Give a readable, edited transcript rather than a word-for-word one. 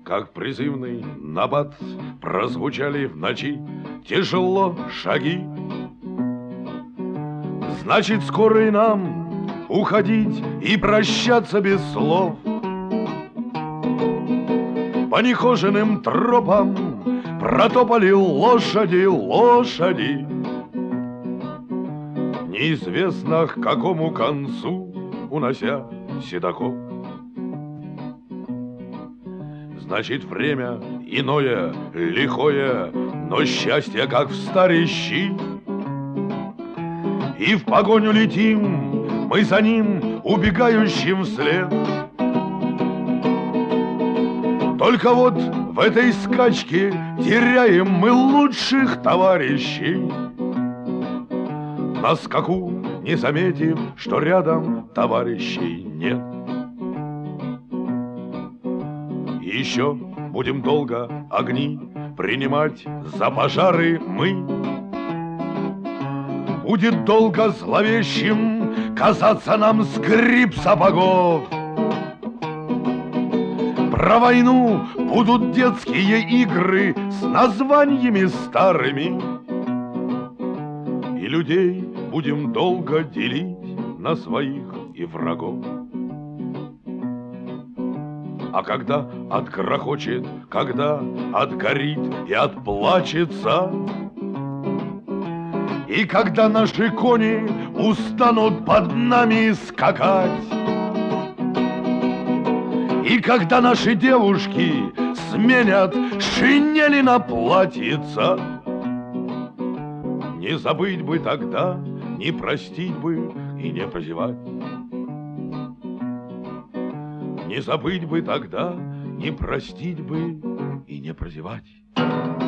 как призывный набат, прозвучали в ночи тяжело шаги. Значит, скоро и нам уходить и прощаться без слов. По нехоженным тропам протопали лошади, лошади. Неизвестно к какому концу, унося седаков. Значит, время иное, лихое, но счастье, как в старищи. И в погоню летим, мы за ним, убегающим вслед. Только вот в этой скачке теряем мы лучших товарищей. На скаку не заметив, что рядом товарищей нет. И еще будем долго огни принимать за пожары мы. Будет долго зловещим казаться нам скрип сапогов. Про войну будут детские игры с названиями старыми. И людей будем долго делить на своих и врагов. А когда отгрохочет, когда отгорит и отплачется, и когда наши кони устанут под нами скакать, и когда наши девушки сменят шинели на платьица, не забыть бы тогда, не простить бы и не прозевать. Не забыть бы тогда, не простить бы и не прозевать.